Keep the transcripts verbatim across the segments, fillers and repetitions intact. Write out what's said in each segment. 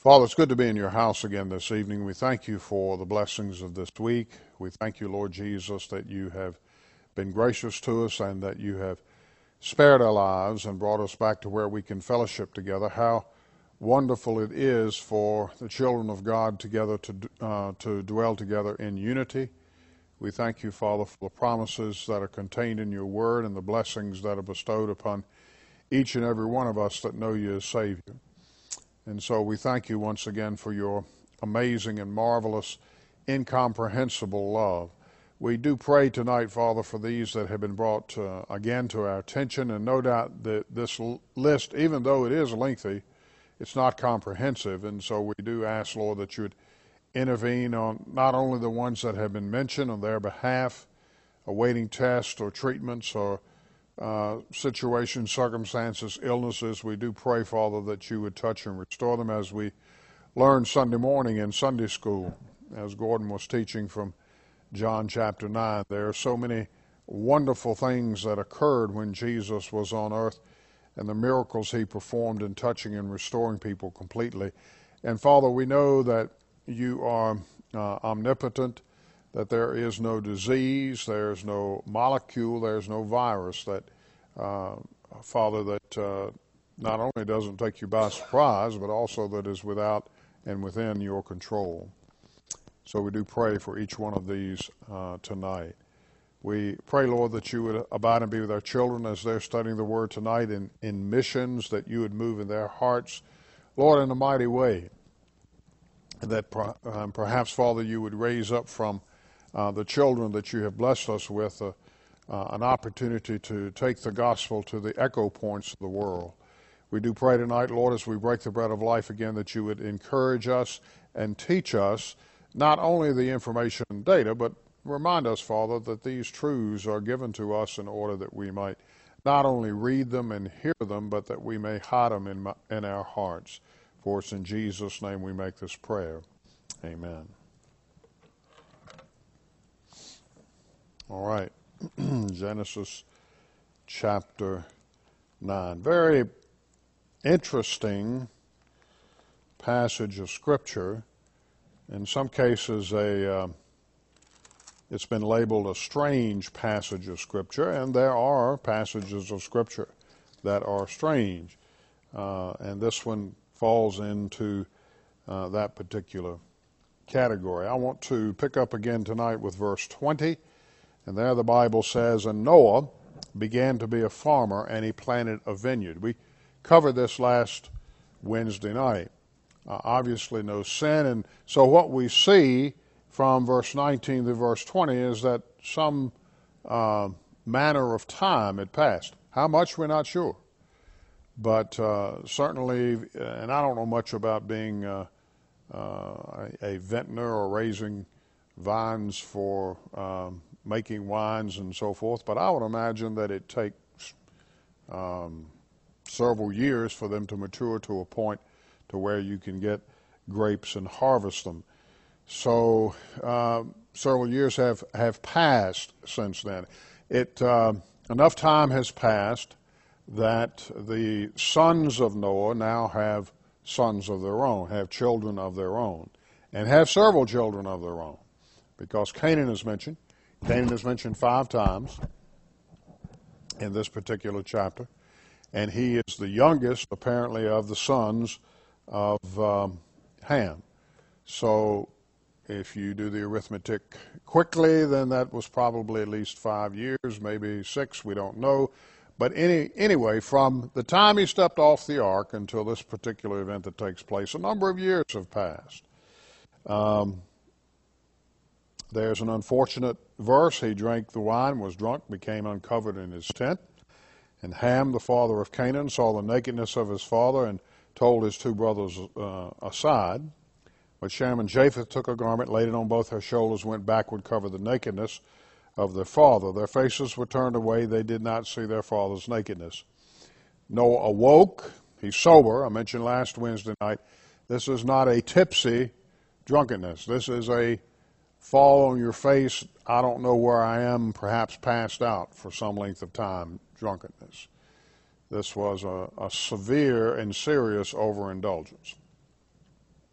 Father, it's good to be in your house again this evening. We thank you for the blessings of this week. We thank you, Lord Jesus, that you have been gracious to us and that you have spared our lives and brought us back to where we can fellowship together. How wonderful it is for the children of God together to, uh, to dwell together in unity. We thank you, Father, for the promises that are contained in your word and the blessings that are bestowed upon each and every one of us that know you as Savior. And so we thank you once again for your amazing and marvelous, incomprehensible love. We do pray tonight, Father, for these that have been brought uh, again to our attention, and no doubt that this list, even though it is lengthy, it's not comprehensive. And so we do ask, Lord, that you would intervene on not only the ones that have been mentioned on their behalf, awaiting tests or treatments or Uh, situations, circumstances, illnesses. We do pray, Father, that you would touch and restore them as we learned Sunday morning in Sunday school, as Gordon was teaching from John chapter nine. There are so many wonderful things that occurred when Jesus was on earth and the miracles he performed in touching and restoring people completely. And Father, we know that you are uh, omnipotent, that there is no disease, there's no molecule, there's no virus that, uh, Father, that uh, not only doesn't take you by surprise, but also that is without and within your control. So we do pray for each one of these uh, tonight. We pray, Lord, that you would abide and be with our children as they're studying the Word tonight in, in missions, that you would move in their hearts, Lord, in a mighty way. And that per, um, perhaps, Father, you would raise up from Uh, the children that you have blessed us with, uh, uh, an opportunity to take the gospel to the echo points of the world. We do pray tonight, Lord, as we break the bread of life again, that you would encourage us and teach us not only the information and data, but remind us, Father, that these truths are given to us in order that we might not only read them and hear them, but that we may hide them in, my, in our hearts. For it's in Jesus' name we make this prayer. Amen. All right, Genesis chapter nine. Very interesting passage of Scripture. In some cases, a uh, it's been labeled a strange passage of Scripture, and there are passages of Scripture that are strange. Uh, and this one falls into uh, that particular category. I want to pick up again tonight with verse twenty. And there the Bible says, and Noah began to be a farmer, and he planted a vineyard. We covered this last Wednesday night. Uh, obviously no sin. And so what we see from verse nineteen to verse twenty is that some uh, manner of time had passed. How much, we're not sure. But uh, certainly, and I don't know much about being uh, uh, a, a vintner or raising vines for um, making wines and so forth, but I would imagine that it takes um, several years for them to mature to a point to where you can get grapes and harvest them. So uh, several years have, have passed since then. It uh, enough time has passed that the sons of Noah now have sons of their own, have children of their own, and have several children of their own, because Canaan is mentioned. Canaan is mentioned five times in this particular chapter, and he is the youngest, apparently, of the sons of um, Ham. So if you do the arithmetic quickly, then that was probably at least five years, maybe six, we don't know. But any, anyway, from the time he stepped off the ark until this particular event that takes place, a number of years have passed. Um, There's an unfortunate verse. He drank the wine, was drunk, became uncovered in his tent. And Ham, the father of Canaan, saw the nakedness of his father and told his two brothers uh, aside. But Shem and Japheth took a garment, laid it on both their shoulders, went backward, covered the nakedness of their father. Their faces were turned away. They did not see their father's nakedness. Noah awoke. He's sober. I mentioned last Wednesday night, this is not a tipsy drunkenness. This is a fall on your face, I don't know where I am, perhaps passed out for some length of time, drunkenness. This was a, a severe and serious overindulgence.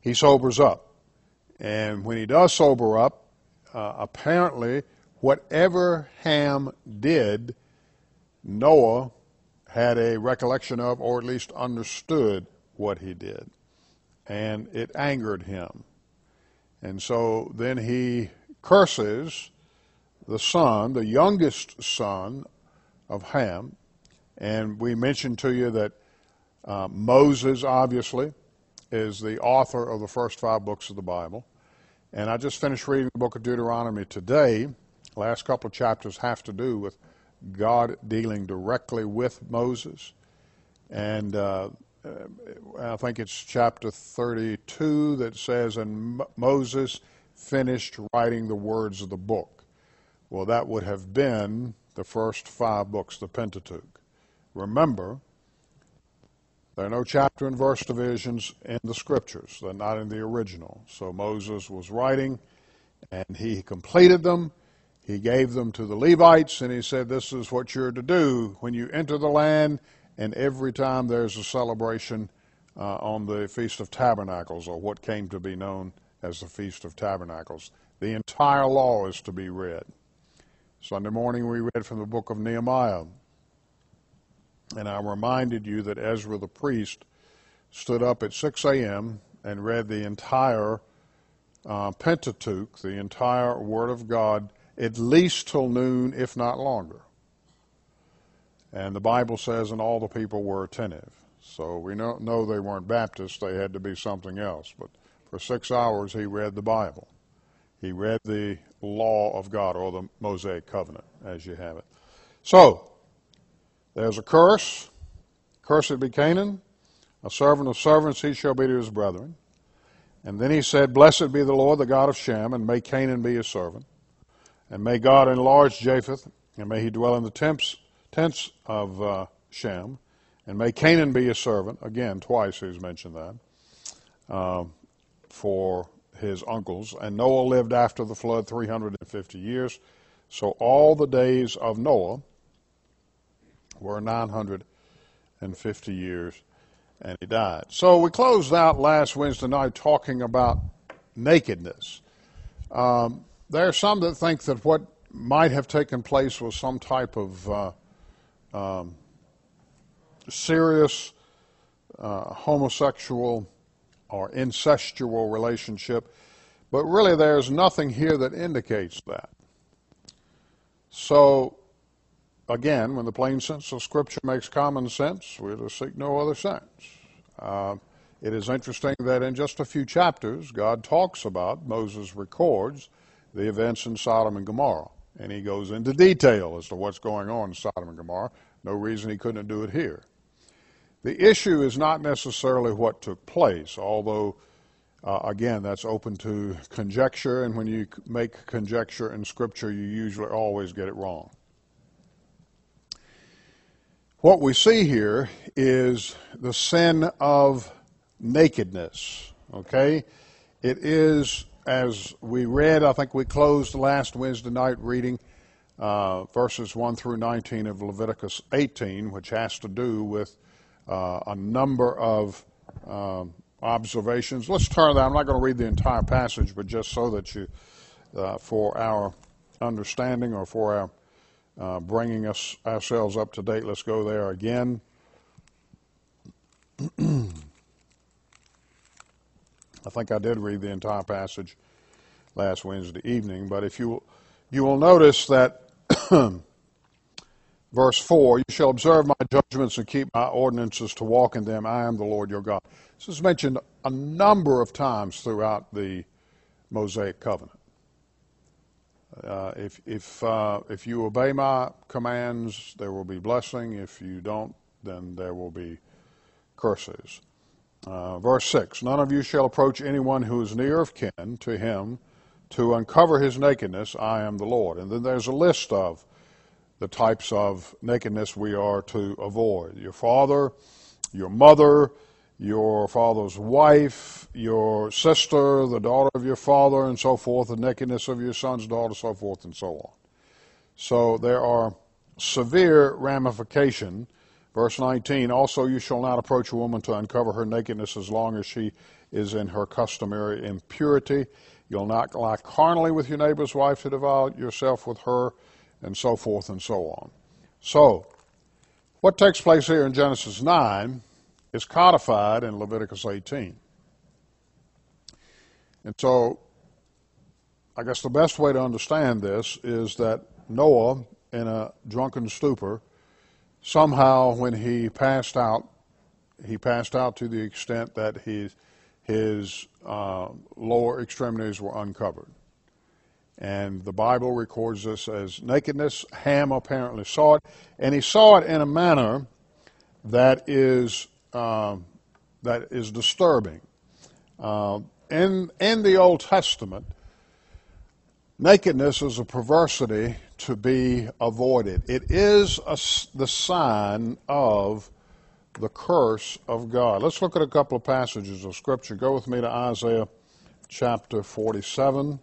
he sobers up. And when he does sober up, uh, apparently whatever Ham did, Noah had a recollection of, or at least understood what he did. And it angered him. And so then he curses the son, the youngest son of Ham. And we mentioned to you that uh, Moses, obviously, is the author of the first five books of the Bible. And I just finished reading the book of Deuteronomy today. Last couple of chapters have to do with God dealing directly with Moses. And uh, I think it's chapter thirty-two that says, and Moses finished writing the words of the book. Well, that would have been the first five books, the Pentateuch. Remember, there are no chapter and verse divisions in the scriptures. They're not in the original. So Moses was writing, and he completed them. He gave them to the Levites, and he said, this is what you're to do when you enter the land, and every time there's a celebration uh, on the Feast of Tabernacles, or what came to be known as the Feast of Tabernacles. The entire law is to be read. Sunday morning we read from the book of Nehemiah. And I reminded you that Ezra the priest stood up at six a.m. and read the entire uh, Pentateuch, the entire Word of God, at least till noon, if not longer. And the Bible says, and all the people were attentive. So we know, know they weren't Baptists, they had to be something else. But for six hours he read the Bible. He read the law of God, or the Mosaic covenant, as you have it. So, there's a curse. Cursed be Canaan. A servant of servants he shall be to his brethren. And then he said, blessed be the Lord, the God of Shem, and may Canaan be his servant. And may God enlarge Japheth, and may he dwell in the tents, tents of uh, Shem. And may Canaan be his servant. Again, twice he's mentioned that. Uh, for his uncles. And Noah lived after the flood three hundred fifty years. So all the days of Noah were nine hundred fifty years, and he died. So we closed out last Wednesday night talking about nakedness. Um, there are some that think that what might have taken place was some type of uh, um, serious uh, homosexual or incestual relationship, but really there's nothing here that indicates that. So, again, when the plain sense of Scripture makes common sense, we're to seek no other sense. Uh, it is interesting that in just a few chapters, God talks about, Moses records, the events in Sodom and Gomorrah. And he goes into detail as to what's going on in Sodom and Gomorrah. No reason he couldn't do it here. The issue is not necessarily what took place, although, uh, again, that's open to conjecture, and when you make conjecture in Scripture, you usually always get it wrong. What we see here is the sin of nakedness, okay? It is, as we read, I think we closed last Wednesday night reading uh, verses one through nineteen of Leviticus eighteen, which has to do with uh, a number of um, observations. Let's turn that. I'm not going to read the entire passage, but just so that you, uh, for our understanding or for our Uh, bringing us ourselves up to date. Let's go there again. I think I did read the entire passage last Wednesday evening, but if you you will notice that verse four, you shall observe my judgments and keep my ordinances to walk in them. I am the Lord your God. This is mentioned a number of times throughout the Mosaic covenant. Uh, if if uh, if you obey my commands, there will be blessing. If you don't, then there will be curses. Uh, verse six, none of you shall approach anyone who is near of kin to him to uncover his nakedness. I am the Lord. And then there's a list of the types of nakedness we are to avoid. Your father, your mother, your father's wife, your sister, the daughter of your father, and so forth, the nakedness of your son's daughter, so forth and so on. So there are severe ramifications, Verse nineteen, also you shall not approach a woman to uncover her nakedness as long as she is in her customary impurity. You'll not lie carnally with your neighbor's wife to defile yourself with her, and so forth and so on. So, what takes place here in Genesis nine is codified in Leviticus eighteen. And so, I guess the best way to understand this is that Noah, in a drunken stupor, somehow when he passed out, he passed out to the extent that his, his uh, lower extremities were uncovered. And the Bible records this as nakedness. Ham apparently saw it, and he saw it in a manner that is, uh, that is disturbing. Uh, in, in the Old Testament, nakedness is a perversity to be avoided. It is a, the sign of the curse of God. Let's look at a couple of passages of Scripture. Go with me to Isaiah chapter forty-seven.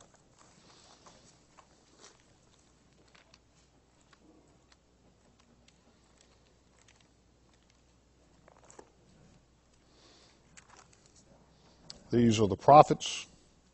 These are the prophets.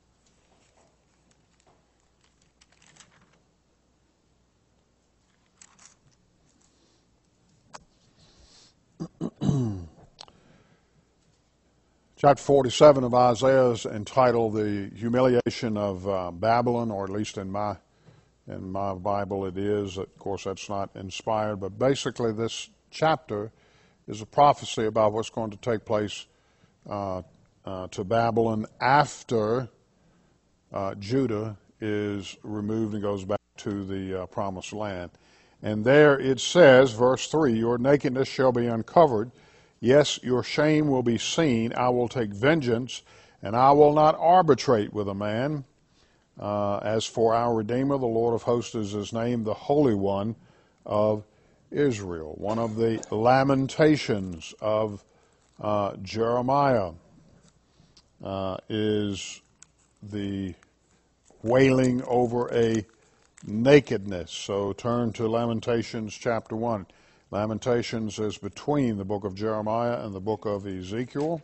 Chapter forty-seven of Isaiah is entitled "The Humiliation of uh, Babylon," or at least in my in my Bible it is. Of course, that's not inspired, but basically this chapter is a prophecy about what's going to take place uh, uh, to Babylon after uh, Judah is removed and goes back to the uh, promised land. And there it says, verse three, "Your nakedness shall be uncovered. Yes, your shame will be seen. I will take vengeance, and I will not arbitrate with a man. Uh, as for our Redeemer, the Lord of hosts is his name, the Holy One of Israel." One of the lamentations of uh, Jeremiah uh, is the wailing over a nakedness. So turn to Lamentations chapter one. Lamentations is between the book of Jeremiah and the book of Ezekiel.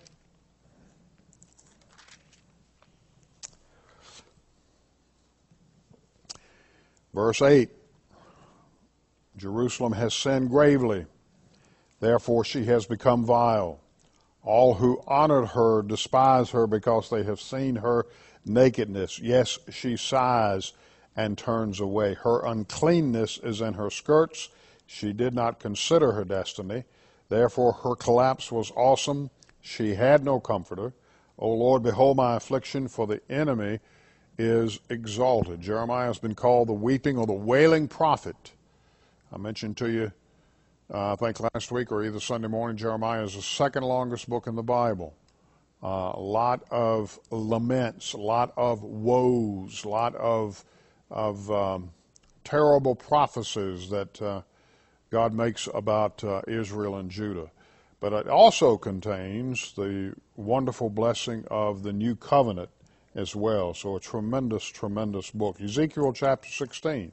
Verse eight, "Jerusalem has sinned gravely, therefore she has become vile. All who honored her despise her because they have seen her nakedness. Yes, she sighs and turns away. Her uncleanness is in her skirts. She did not consider her destiny. Therefore her collapse was awesome. She had no comforter. O Lord, behold my affliction, for the enemy is exalted." Jeremiah has been called the weeping or the wailing prophet. I mentioned to you, uh, I think last week or either Sunday morning, Jeremiah is the second longest book in the Bible. Uh, a lot of laments, a lot of woes, a lot of, of um, terrible prophecies that uh, God makes about uh, Israel and Judah. But it also contains the wonderful blessing of the new covenant as well. So a tremendous, tremendous book. Ezekiel chapter sixteen.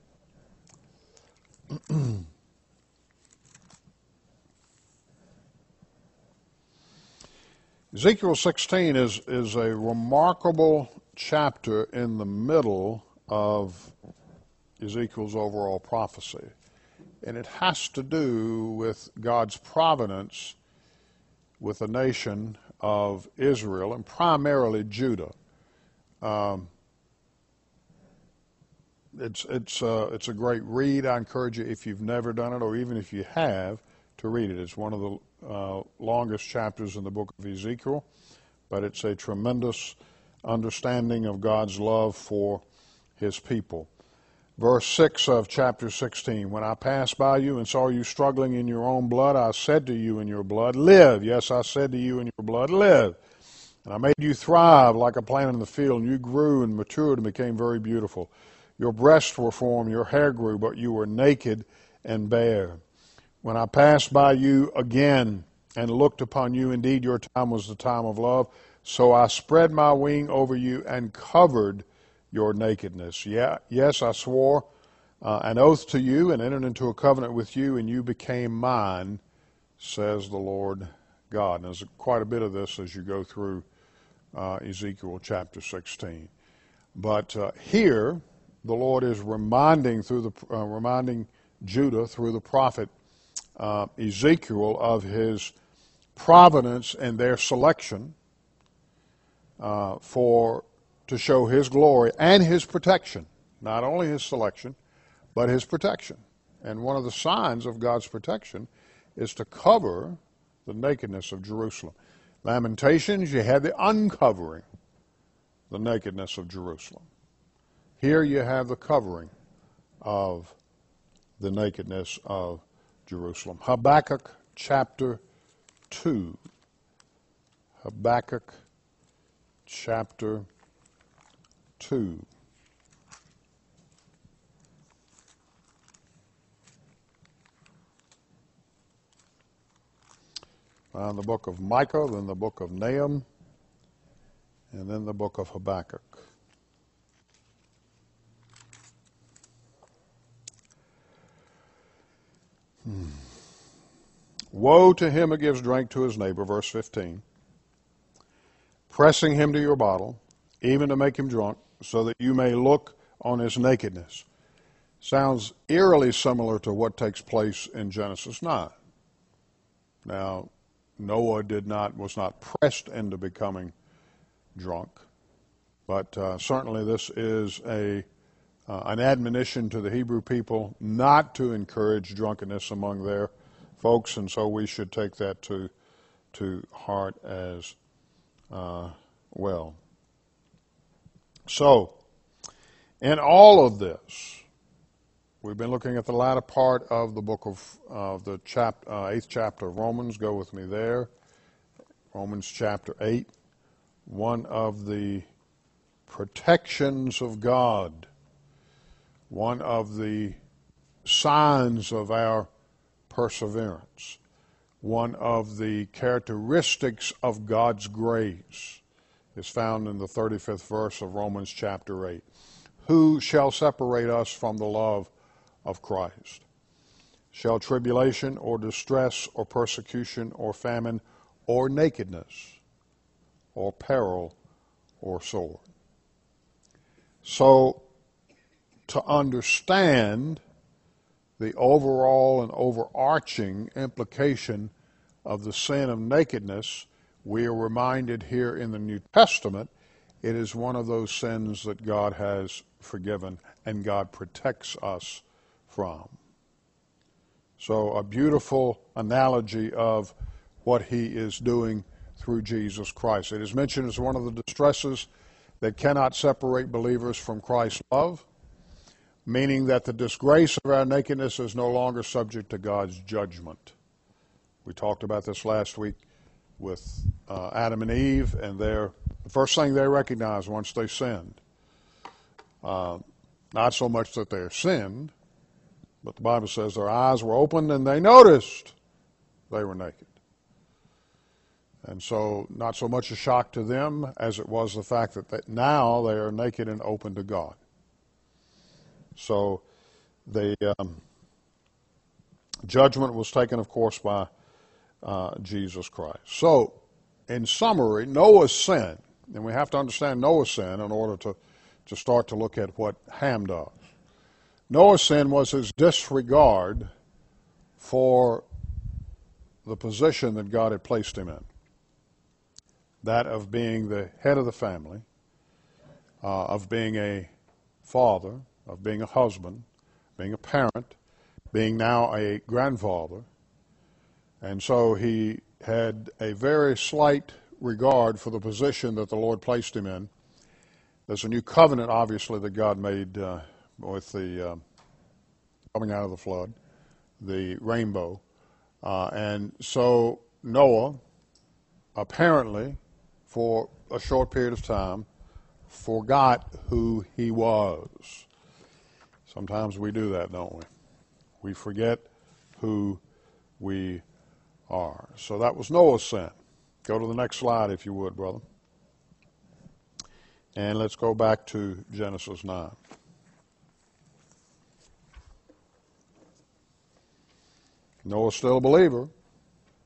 Ezekiel sixteen is, is a remarkable chapter in the middle of Ezekiel's overall prophecy. And it has to do with God's providence with the nation of Israel, and primarily Judah. Um, it's, it's, uh, it's a great read. I encourage you, if you've never done it, or even if you have, to read it. It's one of the uh, longest chapters in the book of Ezekiel, but it's a tremendous understanding of God's love for his people. Verse six of chapter sixteen, "When I passed by you and saw you struggling in your own blood, I said to you in your blood, live. Yes, I said to you in your blood, live. And I made you thrive like a plant in the field, and you grew and matured and became very beautiful. Your breasts were formed, your hair grew, but you were naked and bare. When I passed by you again and looked upon you, indeed your time was the time of love. So I spread my wing over you and covered your nakedness. Yeah, yes, I swore uh, an oath to you and entered into a covenant with you, and you became mine, says the Lord God. And there's quite a bit of this as you go through uh, Ezekiel chapter sixteen. But uh, here, the Lord is reminding through the uh, reminding Judah through the prophet uh, Ezekiel of his providence and their selection uh, for to show his glory and his protection. Not only his selection, but his protection. And one of the signs of God's protection is to cover the nakedness of Jerusalem. Lamentations, you had the uncovering, the nakedness of Jerusalem. Here you have the covering of the nakedness of Jerusalem. Habakkuk chapter two. Habakkuk chapter two. Found the book of Micah, then the book of Nahum, and then the book of Habakkuk. Hmm. Woe to him who gives drink to his neighbor, verse fifteen, pressing him to your bottle, even to make him drunk, so that you may look on his nakedness. Sounds eerily similar to what takes place in Genesis nine. Now, Noah did not was not pressed into becoming drunk, but uh, certainly this is a uh, an admonition to the Hebrew people not to encourage drunkenness among their folks, and so we should take that to to heart as uh, well. So, in all of this, we've been looking at the latter part of the book of uh, the chap- uh, eighth chapter of Romans. Go with me there. Romans chapter eight. One of the protections of God. One of the signs of our perseverance. One of the characteristics of God's grace is found in the thirty-fifth verse of Romans chapter eight. Who shall separate us from the love of Christ? Shall tribulation or distress or persecution or famine or nakedness or peril or sword? So, to understand the overall and overarching implication of the sin of nakedness, we are reminded here in the New Testament it is one of those sins that God has forgiven and God protects us from. So a beautiful analogy of what he is doing through Jesus Christ. It is mentioned as one of the distresses that cannot separate believers from Christ's love, meaning that the disgrace of our nakedness is no longer subject to God's judgment. We talked about this last week with uh, Adam and Eve, and their, the first thing they recognized once they sinned, uh, not so much that they sinned, but the Bible says their eyes were opened and they noticed they were naked. And so not so much a shock to them as it was the fact that they, now they are naked and open to God. So the um, judgment was taken, of course, by uh, Jesus Christ. So, in summary, Noah's sin, and we have to understand Noah's sin in order to, to start to look at what Ham does. Noah's sin was his disregard for the position that God had placed him in, that of being the head of the family, uh, of being a father, of being a husband, being a parent, being now a grandfather. And so he had a very slight regard for the position that the Lord placed him in. There's a new covenant, obviously, that God made uh, with the uh, coming out of the flood, the rainbow. Uh, and so Noah, apparently, for a short period of time, forgot who he was. Sometimes we do that, don't we? We forget who we are. So that was Noah's sin. Go to the next slide, if you would, brother. And let's go back to Genesis nine. Noah's still a believer.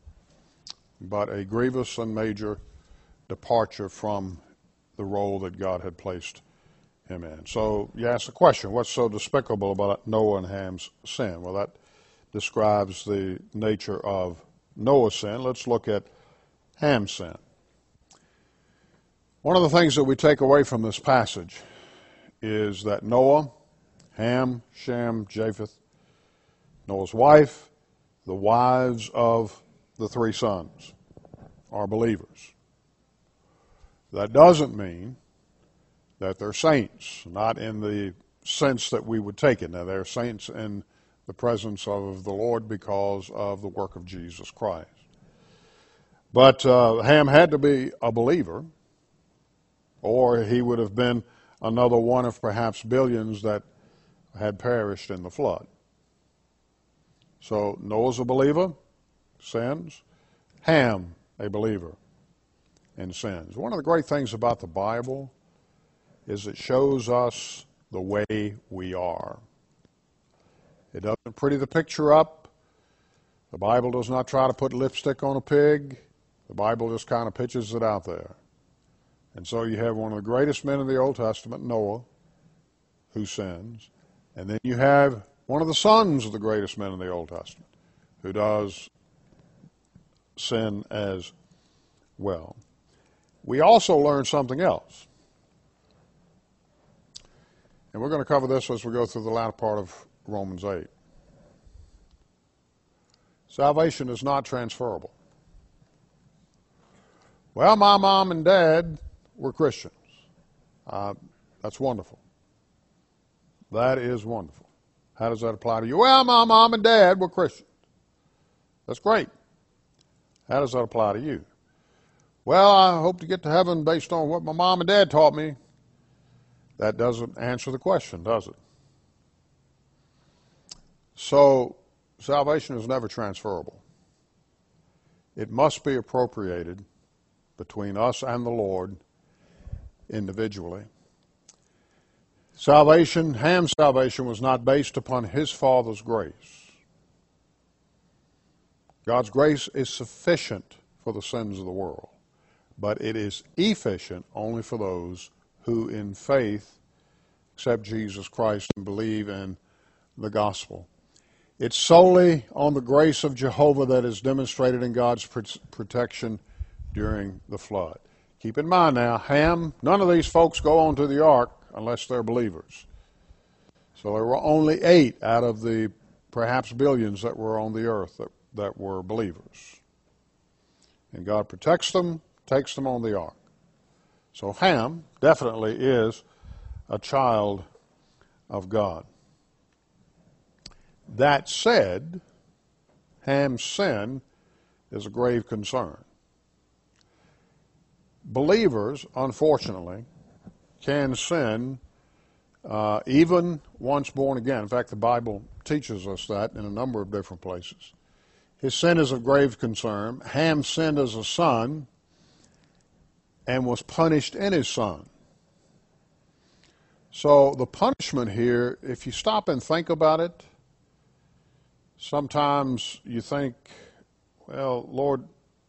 but a grievous and major departure from the role that God had placed him in. So you ask the question, what's so despicable about Noah and Ham's sin? Well, that describes the nature of Noah's sin. Let's look at Ham's sin. One of the things that we take away from this passage is that Noah, Ham, Shem, Japheth, Noah's wife, the wives of the three sons are believers. That doesn't mean that they're saints, not in the sense that we would take it. Now, they're saints in the presence of the Lord because of the work of Jesus Christ. But uh, Ham had to be a believer, or he would have been another one of perhaps billions that had perished in the flood. So Noah's a believer, sins. Ham, a believer, and sins. One of the great things about the Bible is it shows us the way we are. It doesn't pretty the picture up. The Bible does not try to put lipstick on a pig. The Bible just kind of pitches it out there. And so you have one of the greatest men in the Old Testament, Noah, who sins. And then you have one of the sons of the greatest men in the Old Testament, who does sin as well. We also learn something else. And we're going to cover this as we go through the latter part of Romans eight. Salvation is not transferable. Well, my mom and dad were Christians. Uh, that's wonderful. That is wonderful. How does that apply to you? Well, my mom and dad were Christians. That's great. How does that apply to you? Well, I hope to get to heaven based on what my mom and dad taught me. That doesn't answer the question, does it? So, salvation is never transferable. It must be appropriated between us and the Lord individually. Salvation, Ham's salvation, was not based upon his father's grace. God's grace is sufficient for the sins of the world, but it is efficient only for those who in faith accept Jesus Christ and believe in the gospel. It's solely on the grace of Jehovah that is demonstrated in God's protection during the flood. Keep in mind now, Ham, none of these folks go onto the ark unless they're believers. So there were only eight out of the perhaps billions that were on the earth that, that were believers. And God protects them, takes them on the ark. So Ham definitely is a child of God. That said, Ham's sin is a grave concern. Believers, unfortunately, can sin uh, even once born again. In fact, the Bible teaches us that in a number of different places. His sin is of grave concern. Ham sinned as a son and was punished in his son. So the punishment here, if you stop and think about it, sometimes you think, well, Lord,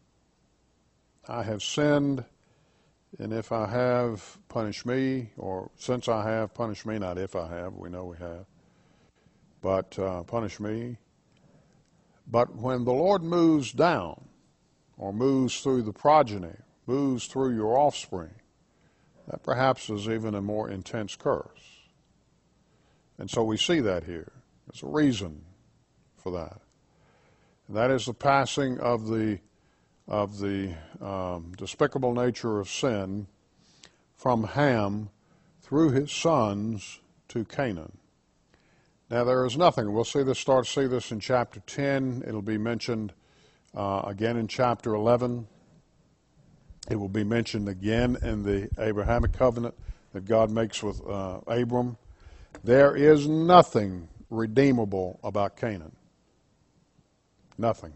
I have sinned, and if I have, punish me, or since I have, punish me, not if I have, we know we have, but uh, punish me. But when the Lord moves down, or moves through the progeny, moves through your offspring, that perhaps is even a more intense curse. And so we see that here. There's a reason for that. And that is the passing of the of the um, despicable nature of sin from Ham through his sons to Canaan. Now there is nothing. We'll see this. Start to see this in chapter ten. It'll be mentioned uh, again in chapter eleven. It will be mentioned again in the Abrahamic covenant that God makes with uh, Abram. There is nothing redeemable about Canaan. Nothing.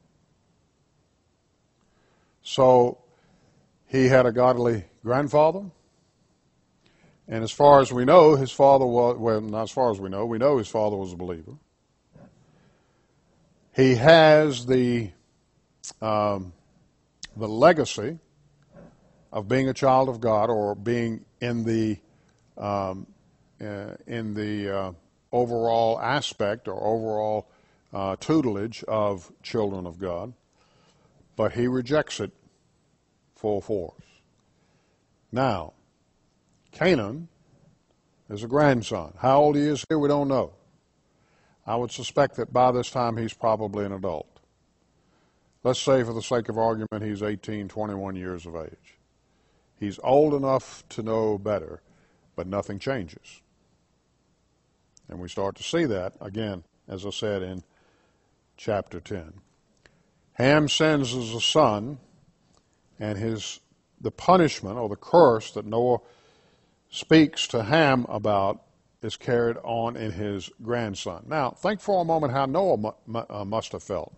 So he had a godly grandfather, and as far as we know, his father was, well, not as far as we know, we know his father was a believer. He has the um, the legacy of being a child of God, or being in the um, uh, in the uh, overall aspect or overall uh, tutelage of children of God, but he rejects it full force. Now, Canaan is a grandson. How old he is here, we don't know. I would suspect that by this time he's probably an adult. Let's say, for the sake of argument, he's eighteen, twenty-one years of age. He's old enough to know better, but nothing changes. And we start to see that, again, as I said, in chapter ten. Ham sins as a son, and his the punishment or the curse that Noah speaks to Ham about is carried on in his grandson. Now, think for a moment how Noah mu- mu- uh, must have felt.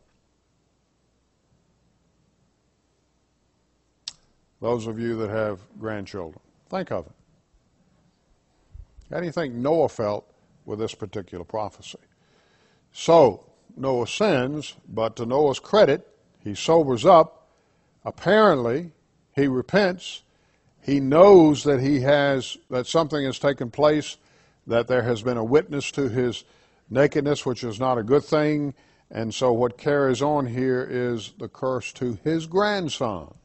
Those of you that have grandchildren, think of it. How do you think Noah felt with this particular prophecy? So, Noah sins, but to Noah's credit, he sobers up. Apparently, he repents. He knows that he has, that something has taken place, that there has been a witness to his nakedness, which is not a good thing. And so what carries on here is the curse to his grandson.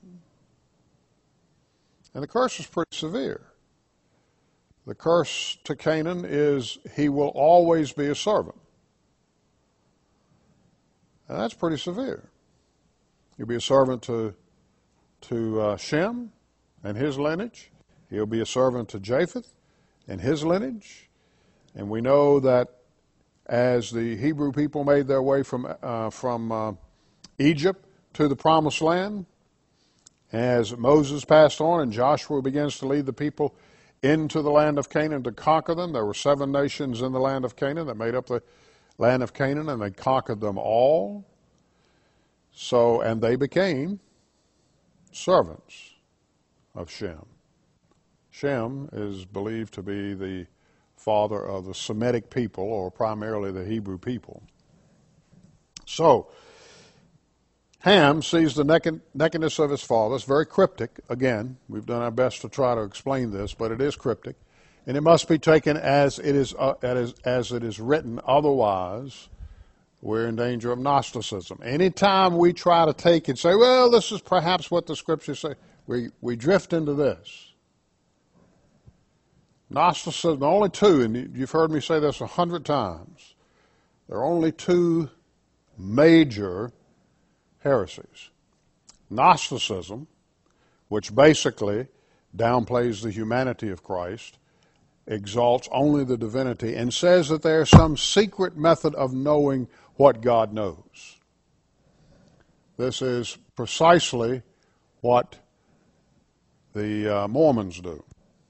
And the curse is pretty severe. The curse to Canaan is he will always be a servant. And that's pretty severe. He'll be a servant to, to uh, Shem and his lineage. He'll be a servant to Japheth and his lineage. And we know that as the Hebrew people made their way from, uh, from uh, Egypt to the Promised Land, as Moses passed on and Joshua begins to lead the people into the land of Canaan to conquer them, there were seven nations in the land of Canaan that made up the land of Canaan, and they conquered them all. So, and they became servants of Shem. Shem is believed to be the father of the Semitic people, or primarily the Hebrew people. So, Ham sees the naked, nakedness of his father. It's very cryptic. Again, we've done our best to try to explain this, but it is cryptic. And it must be taken as it is, uh, as, as it is written. Otherwise, we're in danger of Gnosticism. Anytime we try to take and say, well, this is perhaps what the Scriptures say, we, we drift into this. Gnosticism, only two, and you've heard me say this a hundred times, there are only two major heresies. Gnosticism, which basically downplays the humanity of Christ, exalts only the divinity, and says that there's some secret method of knowing what God knows. This is precisely what the uh, Mormons do.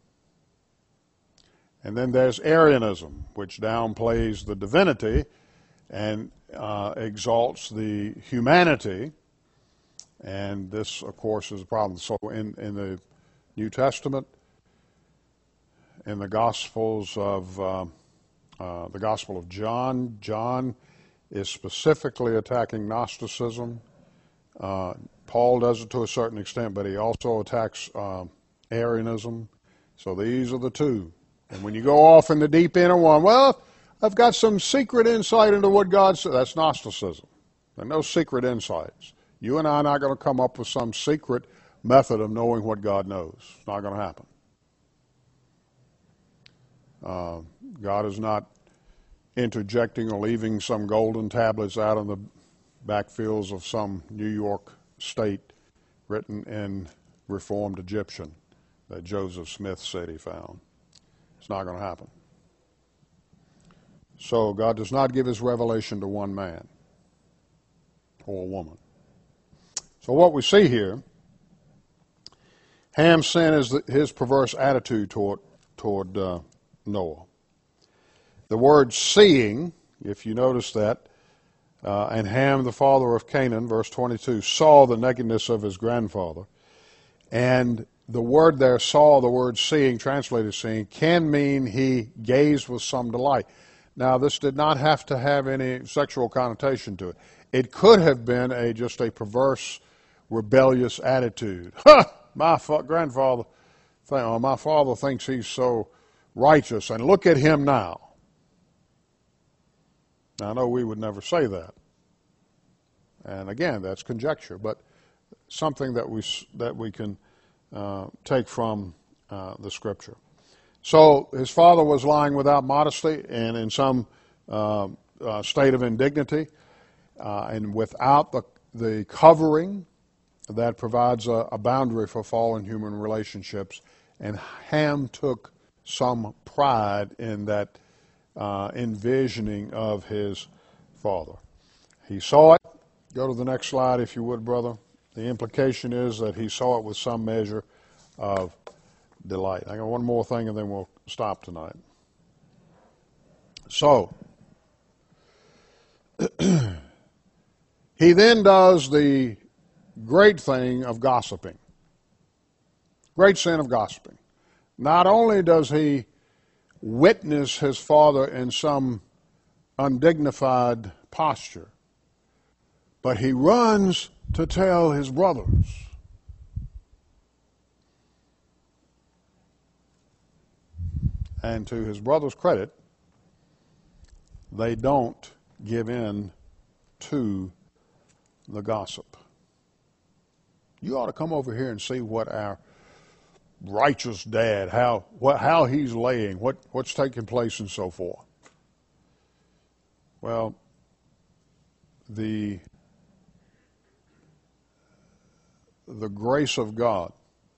And then there's Arianism, which downplays the divinity and uh, exalts the humanity. And this, of course, is a problem. So in, in the New Testament, in the Gospels of uh, uh, the Gospel of John, John is specifically attacking Gnosticism. Uh, Paul does it to a certain extent, but he also attacks uh, Arianism. So these are the two. And when you go off in the deep end of one, well, I've got some secret insight into what God said. That's Gnosticism. There are no secret insights. You and I are not going to come up with some secret method of knowing what God knows. It's not going to happen. Uh, God is not interjecting or leaving some golden tablets out in the backfields of some New York state written in Reformed Egyptian that Joseph Smith said he found. It's not going to happen. So God does not give his revelation to one man or woman. So what we see here, Ham's sin is the, his perverse attitude toward, toward uh, Noah. The word seeing, if you notice that, uh, and Ham, the father of Canaan, verse twenty-two, saw the nakedness of his grandfather. And the word there, saw, the word seeing, translated seeing, can mean he gazed with some delight. Now, this did not have to have any sexual connotation to it. It could have been a just a perverse rebellious attitude. Ha! My fa- grandfather, th- or my father thinks he's so righteous, and look at him now. Now, I know we would never say that. And again, that's conjecture, but something that we, that we can uh, take from uh, the Scripture. So his father was lying without modesty and in some uh, uh, state of indignity uh, and without the, the covering that provides a, a boundary for fallen human relationships. And Ham took some pride in that uh, envisioning of his father. He saw it. Go to the next slide, if you would, brother. The implication is that he saw it with some measure of delight. I got one more thing and then we'll stop tonight. So, he then does the great thing of gossiping. Great sin of gossiping. Not only does he witness his father in some undignified posture, but he runs to tell his brothers. And to his brother's credit, they don't give in to the gossip. You ought to come over here and see what our righteous dad, how what how he's laying, what, what's taking place and so forth. Well, the the grace of God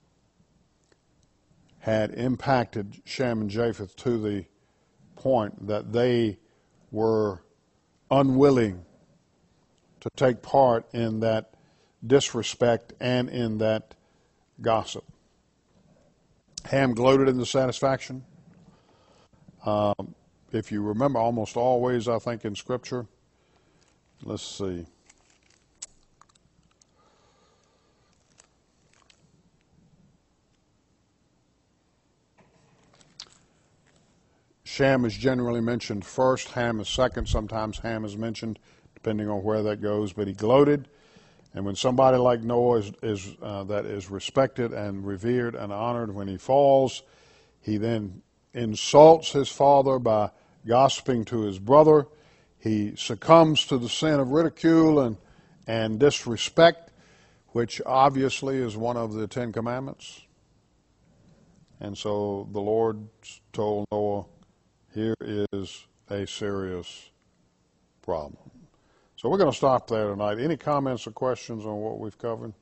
had impacted Shem and Japheth to the point that they were unwilling to take part in that disrespect and in that gossip. Ham gloated in the satisfaction. Um, if you remember, almost always, I think, in Scripture, let's see. Shem is generally mentioned first, Ham is second. Sometimes Ham is mentioned, depending on where that goes. But he gloated, and when somebody like Noah is, is uh, that is respected and revered and honored, when he falls, he then insults his father by gossiping to his brother. He succumbs to the sin of ridicule and and disrespect, which obviously is one of the Ten Commandments. And so the Lord told Noah, here is a serious problem. So we're going to stop there tonight. Any comments or questions on what we've covered?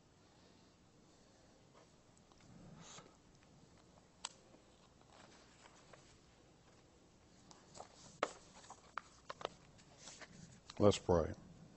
Let's pray.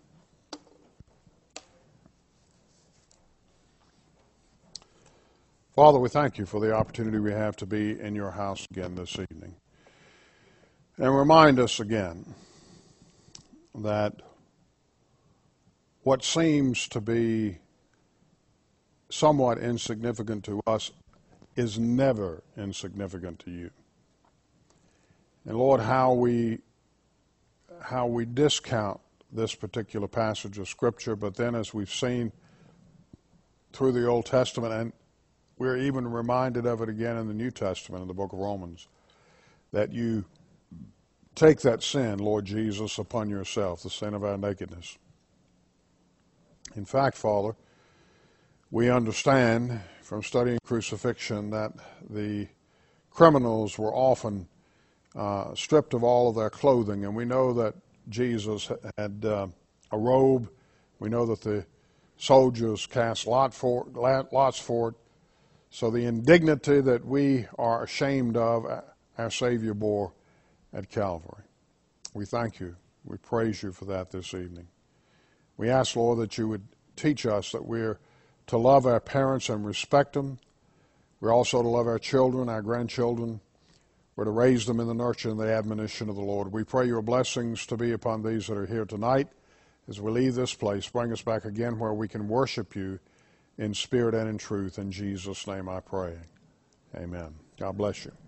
Father, we thank you for the opportunity we have to be in your house again this evening. And remind us again that what seems to be somewhat insignificant to us is never insignificant to you. And Lord, how we how we discount this particular passage of Scripture, but then as we've seen through the Old Testament, and we're even reminded of it again in the New Testament, in the book of Romans, that you take that sin, Lord Jesus, upon yourself, the sin of our nakedness. In fact, Father, we understand from studying crucifixion that the criminals were often uh, stripped of all of their clothing, and we know that Jesus had uh, a robe. We know that the soldiers cast lot for, lots for it. So the indignity that we are ashamed of, our Savior bore at Calvary. We thank you. We praise you for that this evening. We ask, Lord, that you would teach us that we're to love our parents and respect them. We're also to love our children, our grandchildren. We're to raise them in the nurture and the admonition of the Lord. We pray your blessings to be upon these that are here tonight. As we leave this place, bring us back again where we can worship you in spirit and in truth. In Jesus' name I pray. Amen. God bless you.